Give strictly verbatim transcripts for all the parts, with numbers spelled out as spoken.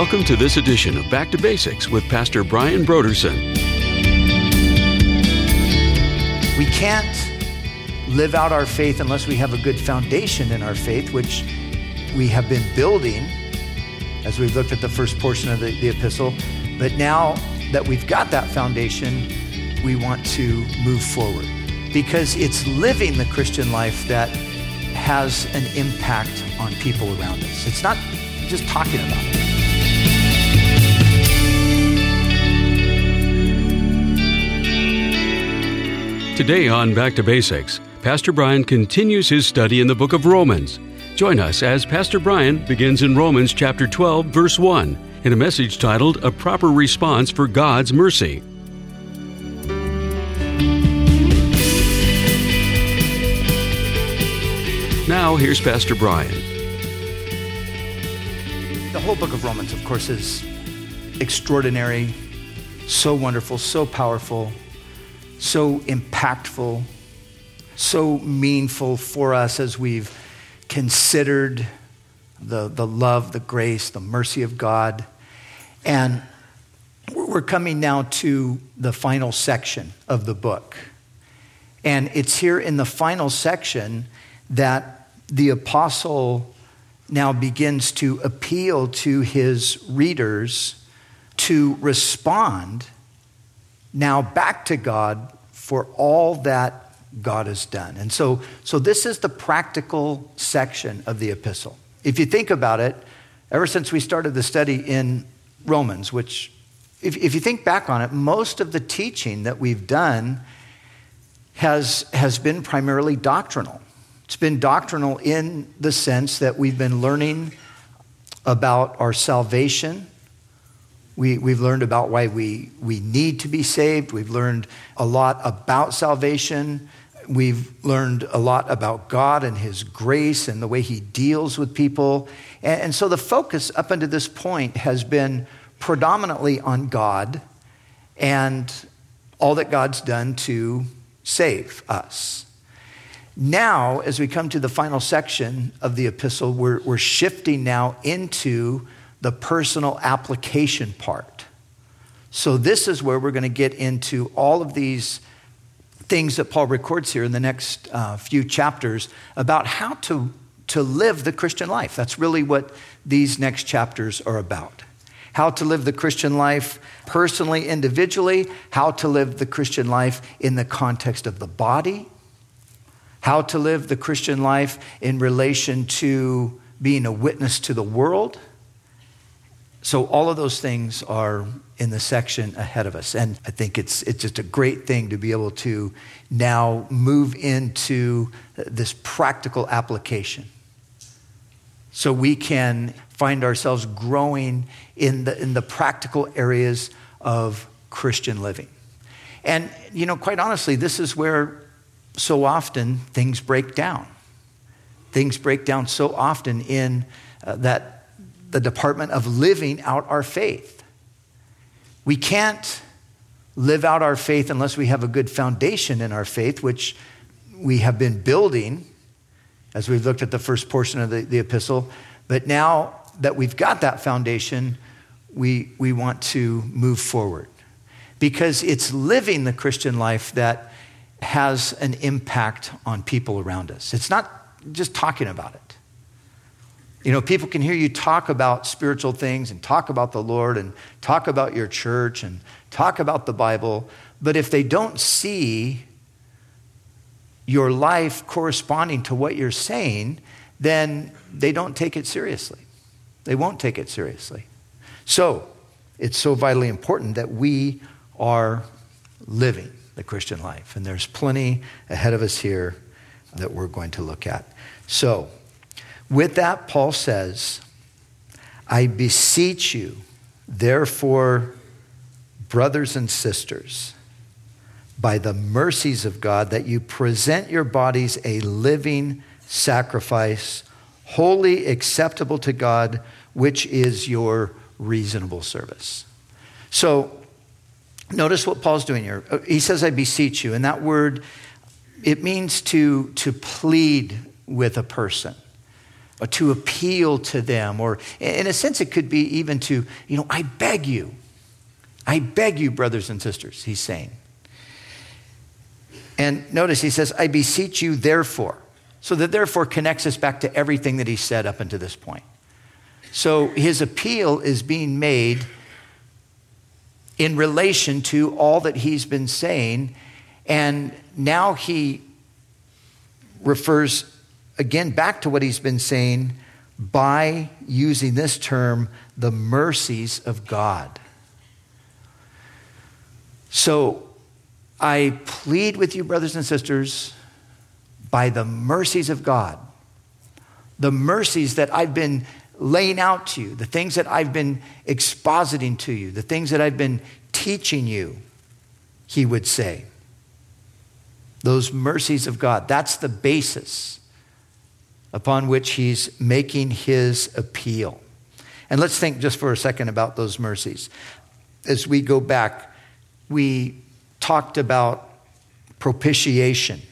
Welcome to this edition of Back to Basics with Pastor Brian Broderson. We can't live out our faith unless we have a good foundation in our faith, which we have been building as we've looked at the first portion of the, the epistle. But now that we've got that foundation, we want to move forward because it's living the Christian life that has an impact on people around us. It's not just talking about it. Today on Back to Basics, Pastor Brian continues his study in the book of Romans. Join us as Pastor Brian begins in Romans chapter twelve, verse one, in a message titled, A Proper Response for God's Mercy. Now, here's Pastor Brian. The whole book of Romans, of course, is extraordinary, so wonderful, so powerful, so impactful, so meaningful for us as we've considered the, the love, the grace, the mercy of God. And we're coming now to the final section of the book. And it's here in the final section that the apostle now begins to appeal to his readers to respond now back to God for all that God has done. And so, so this is the practical section of the epistle. If you think about it, ever since we started the study in Romans, which if, if you think back on it, most of the teaching that we've done has, has been primarily doctrinal. It's been doctrinal in the sense that we've been learning about our salvation. We, we've learned about why we, we need to be saved. We've learned a lot about salvation. We've learned a lot about God and his grace and the way he deals with people. And, and so the focus up until this point has been predominantly on God and all that God's done to save us. Now, as we come to the final section of the epistle, we're, we're shifting now into the personal application part. So this is where we're going to get into all of these things that Paul records here in the next uh, few chapters about how to, to live the Christian life. That's really what these next chapters are about. How to live the Christian life personally, individually, how to live the Christian life in the context of the body, how to live the Christian life in relation to being a witness to the world. So all of those things are in the section ahead of us. And I think it's it's just a great thing to be able to now move into this practical application. So we can find ourselves growing in the in the practical areas of Christian living. And, you know, quite honestly, this is where so often things break down. Things break down so often in uh, that the department of living out our faith. We can't live out our faith unless we have a good foundation in our faith, which we have been building as we've looked at the first portion of the, the epistle. But now that we've got that foundation, we, we want to move forward because it's living the Christian life that has an impact on people around us. It's not just talking about it. You know, people can hear you talk about spiritual things and talk about the Lord and talk about your church and talk about the Bible, but if they don't see your life corresponding to what you're saying, then they don't take it seriously. They won't take it seriously. So, it's so vitally important that we are living the Christian life, and there's plenty ahead of us here that we're going to look at. So, with that, Paul says, I beseech you, therefore, brothers and sisters, by the mercies of God, that you present your bodies a living sacrifice, wholly acceptable to God, which is your reasonable service. So, notice what Paul's doing here. He says, I beseech you. And that word, it means to, to plead with a person. or to appeal to them, or in a sense it could be even to, you know, I beg you. I beg you, brothers and sisters, he's saying. And notice he says, I beseech you therefore. So the therefore connects us back to everything that he said up until this point. So his appeal is being made in relation to all that he's been saying. And now he refers again back to what he's been saying by using this term, the mercies of God. So I plead with you, brothers and sisters, by the mercies of God, the mercies that I've been laying out to you, the things that I've been expositing to you, the things that I've been teaching you, he would say. Those mercies of God, that's the basis upon which he's making his appeal. And let's think just for a second about those mercies. As we go back, we talked about propitiation.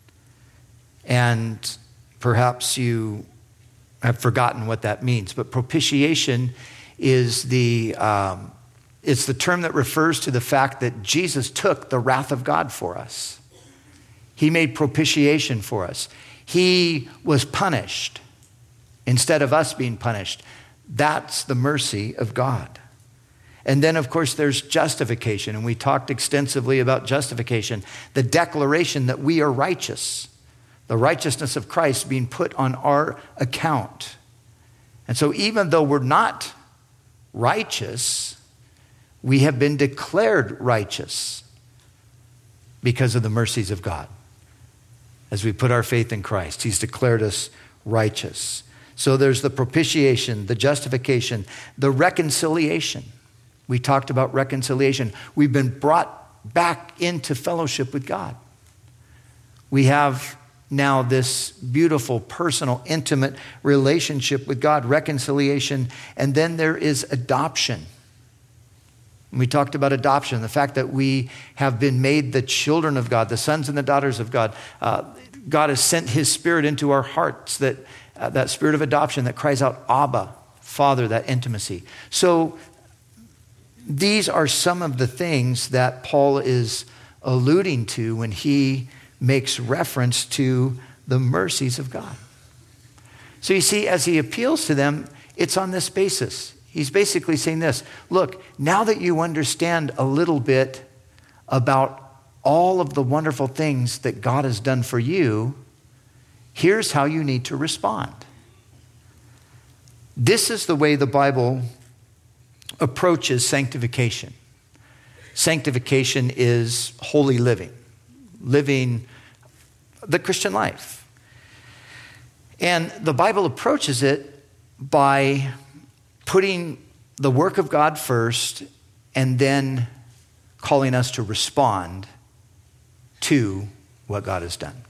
And perhaps you have forgotten what that means. But propitiation is the, um, it's the term that refers to the fact that Jesus took the wrath of God for us. He made propitiation for us. He was punished instead of us being punished. That's the mercy of God. And then, of course, there's justification. And we talked extensively about justification, the declaration that we are righteous, the righteousness of Christ being put on our account. And so even though we're not righteous, we have been declared righteous because of the mercies of God. As we put our faith in Christ, he's declared us righteous. So there's the propitiation, the justification, the reconciliation. We talked about reconciliation. We've been brought back into fellowship with God. We have now this beautiful, personal, intimate relationship with God, reconciliation, and then there is adoption. We talked about adoption, the fact that we have been made the children of God, the sons and the daughters of God. Uh, God has sent his spirit into our hearts, that uh, that spirit of adoption that cries out, Abba, Father, that intimacy. So these are some of the things that Paul is alluding to when he makes reference to the mercies of God. So you see, as he appeals to them, it's on this basis. He's basically saying this, look, now that you understand a little bit about all of the wonderful things that God has done for you, here's how you need to respond. This is the way the Bible approaches sanctification. Sanctification is holy living, living the Christian life. And the Bible approaches it by putting the work of God first and then calling us to respond to what God has done.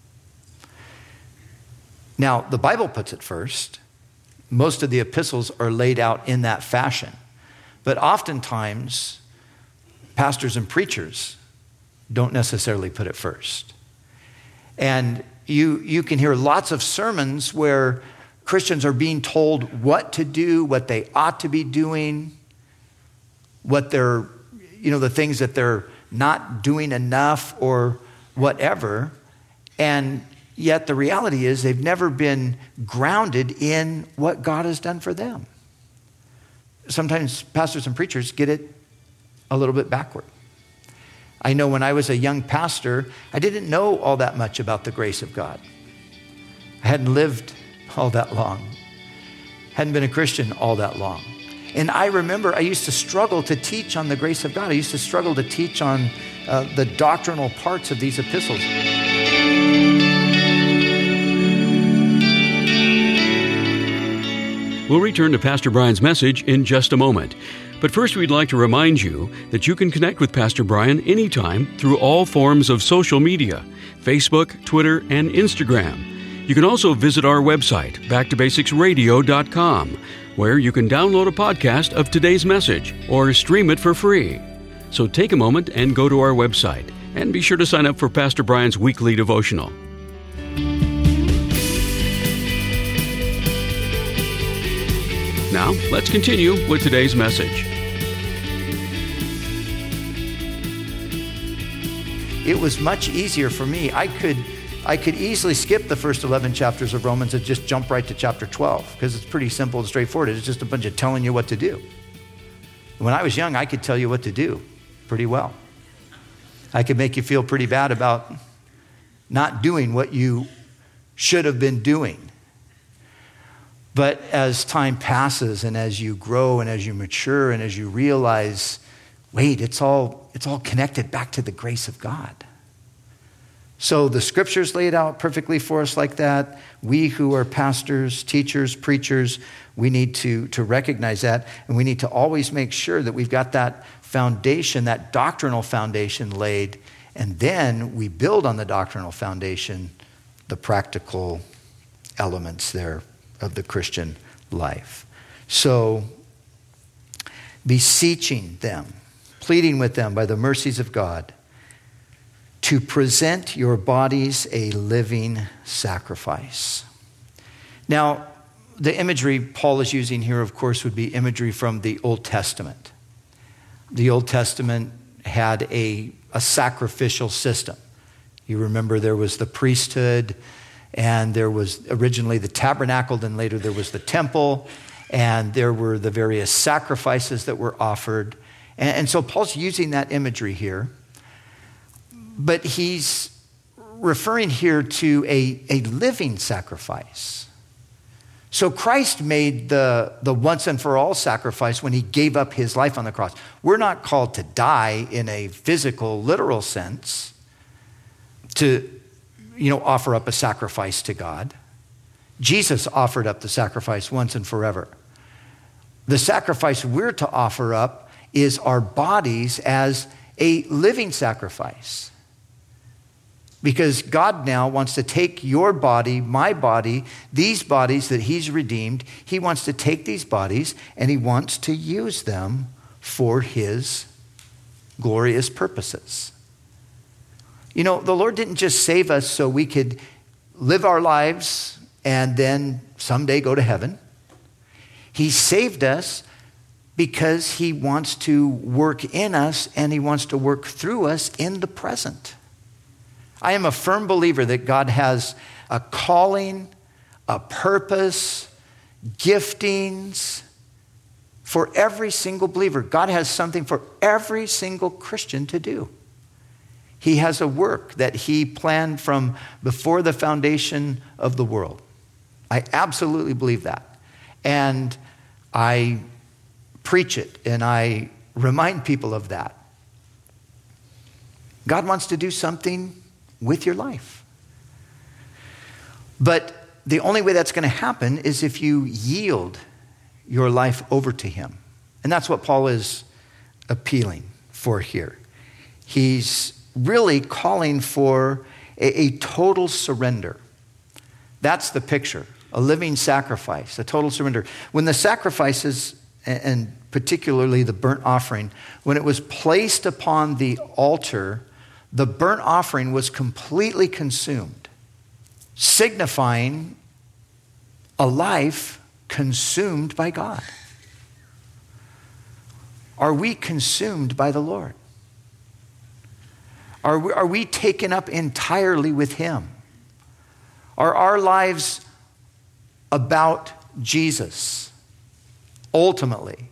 Now, the Bible puts it first. Most of the epistles are laid out in that fashion. But oftentimes, pastors and preachers don't necessarily put it first. And you, you can hear lots of sermons where Christians are being told what to do, what they ought to be doing, what they're, you know, the things that they're not doing enough or whatever. And yet the reality is they've never been grounded in what God has done for them. Sometimes pastors and preachers get it a little bit backward. I know when I was a young pastor, I didn't know all that much about the grace of God. I hadn't lived all that long. Hadn't been a Christian all that long. And I remember I used to struggle to teach on the grace of God. I used to struggle to teach on uh, the doctrinal parts of these epistles. We'll return to Pastor Brian's message in just a moment. But first, we'd like to remind you that you can connect with Pastor Brian anytime through all forms of social media, Facebook, Twitter, and Instagram. You can also visit our website, back to basics radio dot com, where you can download a podcast of today's message or stream it for free. So take a moment and go to our website, and be sure to sign up for Pastor Brian's weekly devotional. Now, let's continue with today's message. It was much easier for me. I could, I could easily skip the first eleven chapters of Romans and just jump right to chapter twelve because it's pretty simple and straightforward. It's just a bunch of telling you what to do. When I was young, I could tell you what to do pretty well. I could make you feel pretty bad about not doing what you should have been doing. But as time passes and as you grow and as you mature and as you realize, wait, it's all, it's all connected back to the grace of God. So the scriptures lay it out perfectly for us like that. We who are pastors, teachers, preachers, we need to, to recognize that, and we need to always make sure that we've got that foundation, that doctrinal foundation laid, and then we build on the doctrinal foundation the practical elements there of the Christian life. So, beseeching them, pleading with them by the mercies of God, to present your bodies a living sacrifice. Now, the imagery Paul is using here, of course, would be imagery from the Old Testament. The Old Testament had a, a sacrificial system. You remember there was the priesthood, and there was originally the tabernacle, then later there was the temple, and there were the various sacrifices that were offered. And, and so Paul's using that imagery here, but he's referring here to a, a living sacrifice. So Christ made the, the once and for all sacrifice when he gave up his life on the cross. We're not called to die in a physical, literal sense, to you know, offer up a sacrifice to God. Jesus offered up the sacrifice once and forever. The sacrifice we're to offer up is our bodies as a living sacrifice. Because God now wants to take your body, my body, these bodies that he's redeemed, he wants to take these bodies and he wants to use them for his glorious purposes. You know, the Lord didn't just save us so we could live our lives and then someday go to heaven. He saved us because he wants to work in us and he wants to work through us in the present. I am a firm believer that God has a calling, a purpose, giftings for every single believer. God has something for every single Christian to do. He has a work that he planned from before the foundation of the world. I absolutely believe that. And I preach it and I remind people of that. God wants to do something with your life. But the only way that's going to happen is if you yield your life over to him. And that's what Paul is appealing for here. He's really calling for a, a total surrender. That's the picture, a living sacrifice, a total surrender. When the sacrifices, and particularly the burnt offering, when it was placed upon the altar, the burnt offering was completely consumed, signifying a life consumed by God. Are we consumed by the Lord? Are we, are we taken up entirely with him? Are our lives about Jesus? Ultimately,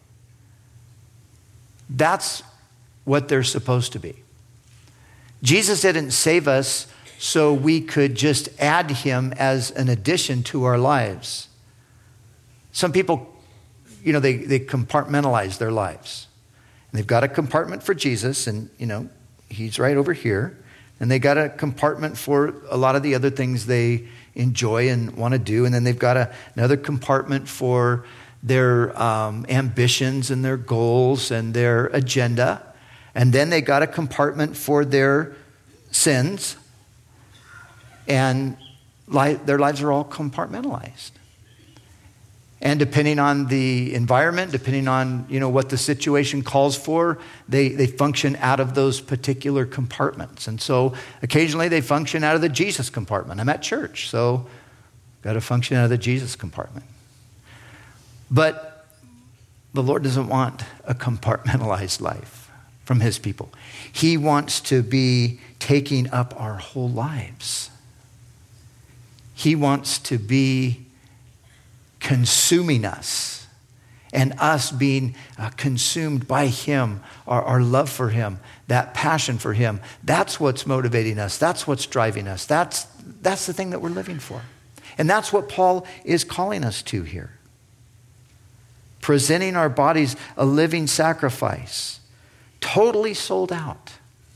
that's what they're supposed to be. Jesus didn't save us so we could just add him as an addition to our lives. Some people, you know, they, they compartmentalize their lives. And they've got a compartment for Jesus, and, you know, he's right over here. And they got a compartment for a lot of the other things they enjoy and want to do. And then they've got a, another compartment for their um, ambitions and their goals and their agenda. And then they got a compartment for their sins. And li- their lives are all compartmentalized. And depending on the environment, depending on, you know, what the situation calls for, they, they function out of those particular compartments. And so occasionally they function out of the Jesus compartment. I'm at church, so got to function out of the Jesus compartment. But the Lord doesn't want a compartmentalized life from his people. He wants to be taking up our whole lives. He wants to be consuming us and us being uh, consumed by him, our, our love for him, that passion for him. That's what's motivating us. That's what's driving us. That's, that's the thing that we're living for. And that's what Paul is calling us to here. Presenting our bodies a living sacrifice, totally sold out.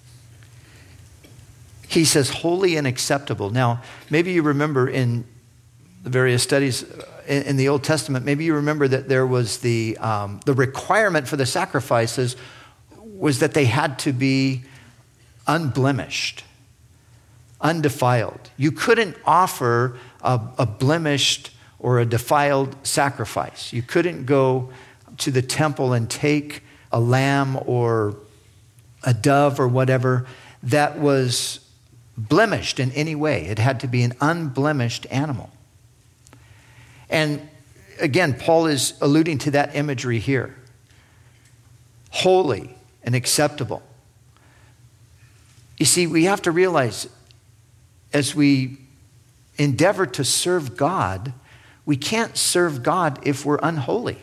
He says holy and acceptable. Now, maybe you remember in the various studies in, in the Old Testament, maybe you remember that there was the, um, the requirement for the sacrifices was that they had to be unblemished, undefiled. You couldn't offer a, a blemished or a defiled sacrifice. You couldn't go to the temple and take a lamb or a dove or whatever that was blemished in any way. It had to be an unblemished animal. And again, Paul is alluding to that imagery here. Holy and acceptable. You see, we have to realize as we endeavor to serve God, we can't serve God if we're unholy.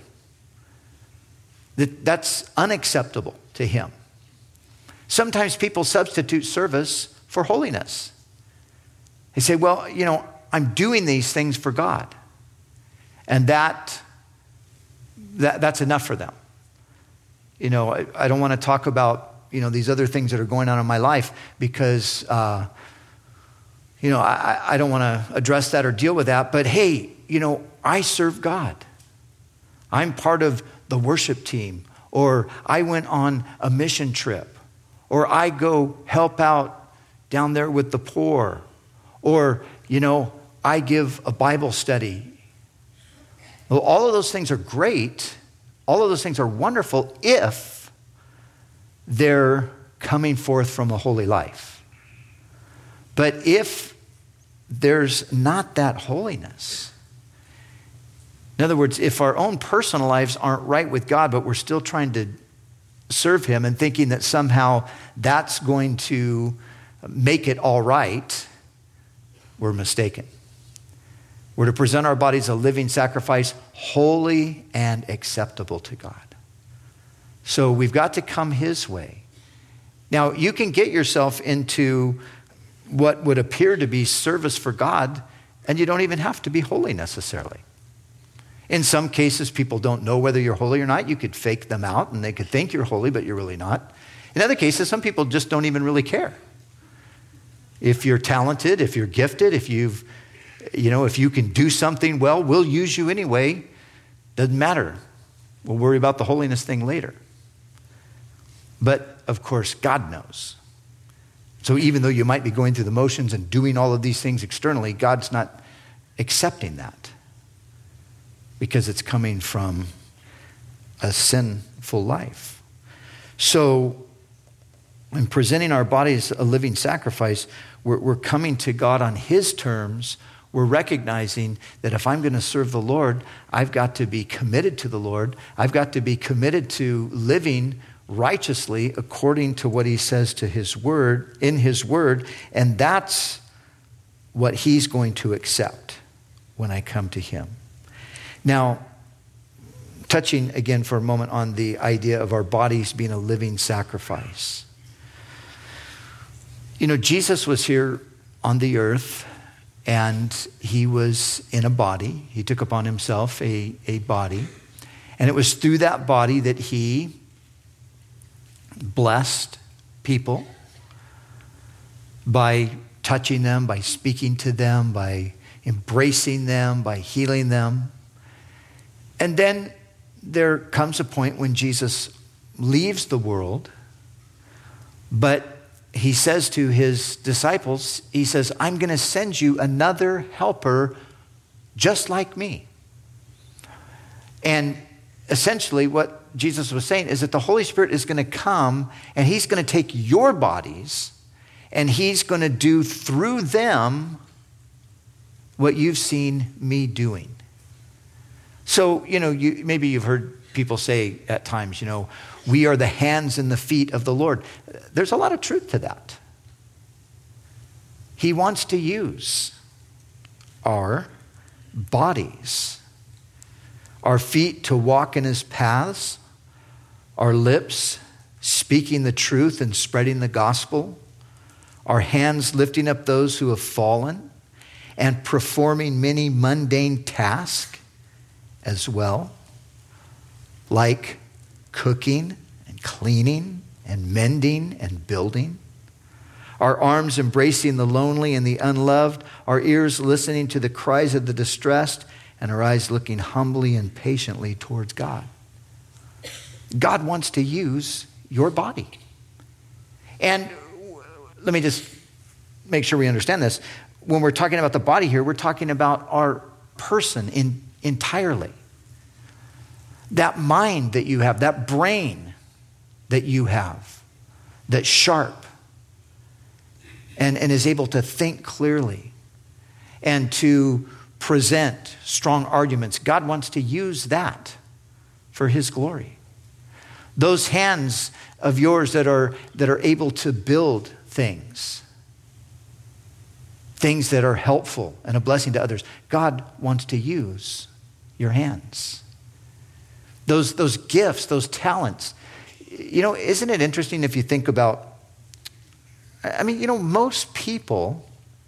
That, that's unacceptable to him. Sometimes people substitute service for holiness. They say, well, you know, I'm doing these things for God. And that, that that's enough for them. You know, I, I don't want to talk about, you know, these other things that are going on in my life because, uh, you know, I, I don't want to address that or deal with that. But hey, you know, I serve God. I'm part of the worship team. Or I went on a mission trip. Or I go help out down there with the poor. Or, you know, I give a Bible study. Well, all of those things are great. All of those things are wonderful if they're coming forth from a holy life. But if there's not that holiness, in other words, if our own personal lives aren't right with God, but we're still trying to serve him and thinking that somehow that's going to make it all right, we're mistaken. We're to present our bodies a living sacrifice, holy and acceptable to God. So we've got to come his way. Now, you can get yourself into what would appear to be service for God, and you don't even have to be holy necessarily. In some cases, people don't know whether you're holy or not. You could fake them out, and they could think you're holy, but you're really not. In other cases, some people just don't even really care. If you're talented, if you're gifted, if you've, you know, if you can do something well, we'll use you anyway. Doesn't matter. We'll worry about the holiness thing later. But, of course, God knows. So even though you might be going through the motions and doing all of these things externally, God's not accepting that because it's coming from a sinful life. So in presenting our bodies a living sacrifice, we're, we're coming to God on his terms. We're recognizing that if I'm going to serve the Lord, I've got to be committed to the Lord. I've got to be committed to living righteously according to what he says to his word, in his word, and that's what he's going to accept when I come to him. Now, touching again for a moment on the idea of our bodies being a living sacrifice. You know, Jesus was here on the earth and he was in a body. He took upon himself a, a body. And it was through that body that he blessed people by touching them, by speaking to them, by embracing them, by healing them. And then there comes a point when Jesus leaves the world, but he says to his disciples, he says, I'm going to send you another helper just like me. And essentially what Jesus was saying is that the Holy Spirit is going to come and he's going to take your bodies and he's going to do through them what you've seen me doing. So, you know, you, maybe you've heard people say at times, you know, we are the hands and the feet of the Lord. There's a lot of truth to that. He wants to use our bodies, our feet to walk in his paths, our lips speaking the truth and spreading the gospel, our hands lifting up those who have fallen and performing many mundane tasks as well, like cooking and cleaning and mending and building. Our arms embracing the lonely and the unloved, our ears listening to the cries of the distressed, and our eyes looking humbly and patiently towards God. God wants to use your body. And let me just make sure we understand this. When we're talking about the body here, we're talking about our person in, entirely. That mind that you have, that brain that you have, that's sharp and, and is able to think clearly and to present strong arguments. God wants to use that for his glory. Those hands of yours that are, that are able to build things, things that are helpful and a blessing to others. God wants to use your hands. Those, those gifts, those talents. You know, isn't it interesting if you think about, I mean, you know, most people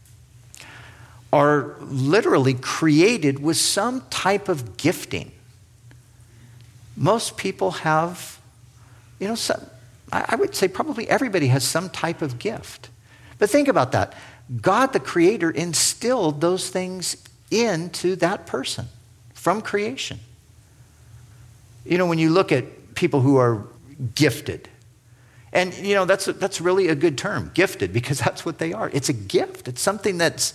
are literally created with some type of gifting. Most people have, you know, some, I would say probably everybody has some type of gift. But think about that. God, the Creator, instilled those things into that person from creation. You know, when you look at people who are gifted, and, you know, that's, that's really a good term, gifted, because that's what they are. It's a gift. It's something that's,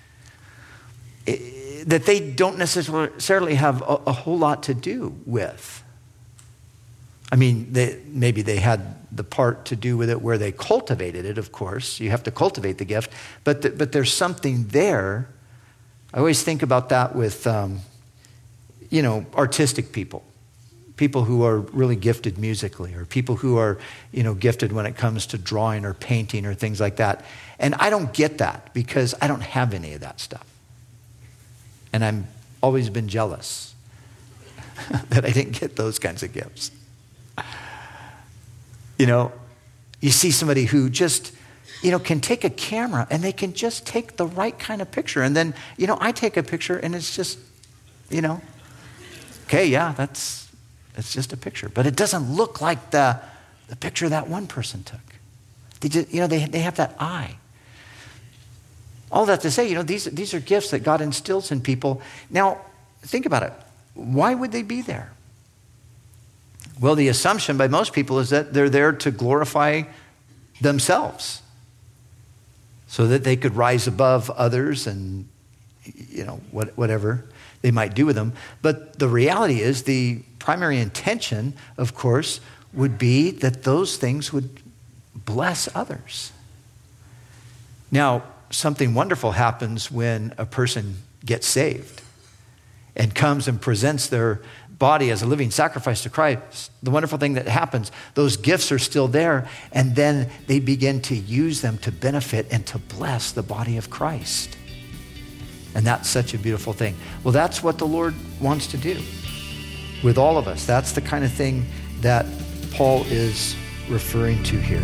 that they don't necessarily have a, a whole lot to do with. I mean, they, maybe they had the part to do with it where they cultivated it, of course. You have to cultivate the gift. But, the, but there's something there. I always think about that with, um, you know, artistic people. People who are really gifted musically, or people who are, you know, gifted when it comes to drawing or painting or things like that. And I don't get that because I don't have any of that stuff. And I've always been jealous that I didn't get those kinds of gifts. You know, you see somebody who just, you know, can take a camera and they can just take the right kind of picture. And then, you know, I take a picture and it's just, you know, okay, yeah, that's, it's just a picture. But it doesn't look like the, the picture that one person took. They just, you know, they, they have that eye. All that to say, you know, these, these are gifts that God instills in people. Now, think about it. Why would they be there? Well, the assumption by most people is that they're there to glorify themselves so that they could rise above others and, you know, what, whatever they might do with them. But the reality is the primary intention, of course, would be that those things would bless others. Now, something wonderful happens when a person gets saved and comes and presents their body as a living sacrifice to Christ. The wonderful thing that happens, those gifts are still there, and then they begin to use them to benefit and to bless the body of Christ. And that's such a beautiful thing. Well, that's what the Lord wants to do with all of us. That's the kind of thing that Paul is referring to here.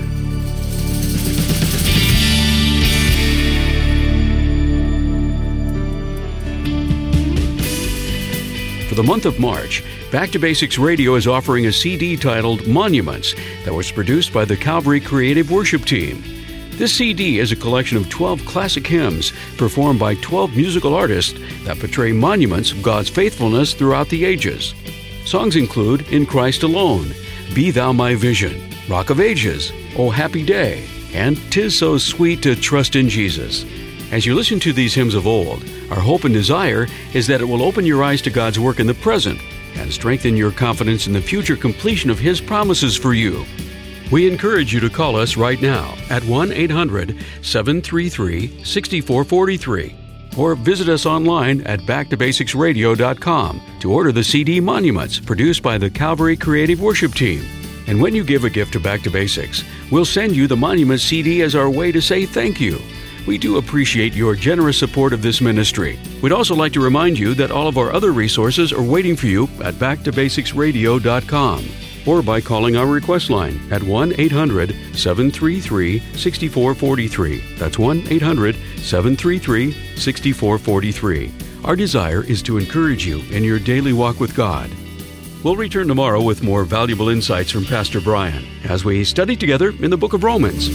For the month of March, Back to Basics Radio is offering a C D titled Monuments that was produced by the Calvary Creative Worship Team. This C D is a collection of twelve classic hymns performed by twelve musical artists that portray monuments of God's faithfulness throughout the ages. Songs include In Christ Alone, Be Thou My Vision, Rock of Ages, O Happy Day, and 'Tis So Sweet to Trust in Jesus. As you listen to these hymns of old, our hope and desire is that it will open your eyes to God's work in the present and strengthen your confidence in the future completion of His promises for you. We encourage you to call us right now at one eight hundred seven three three six four four three or visit us online at back to basics radio dot com to order the C D Monuments produced by the Calvary Creative Worship Team. And when you give a gift to Back to Basics, we'll send you the Monuments C D as our way to say thank you. We do appreciate your generous support of this ministry. We'd also like to remind you that all of our other resources are waiting for you at back to basics radio dot com or by calling our request line at one eight hundred seven three three six four four three. That's one eight hundred seven three three six four four three. Our desire is to encourage you in your daily walk with God. We'll return tomorrow with more valuable insights from Pastor Brian as we study together in the book of Romans.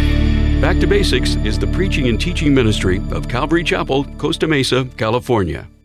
Back to Basics is the preaching and teaching ministry of Calvary Chapel, Costa Mesa, California.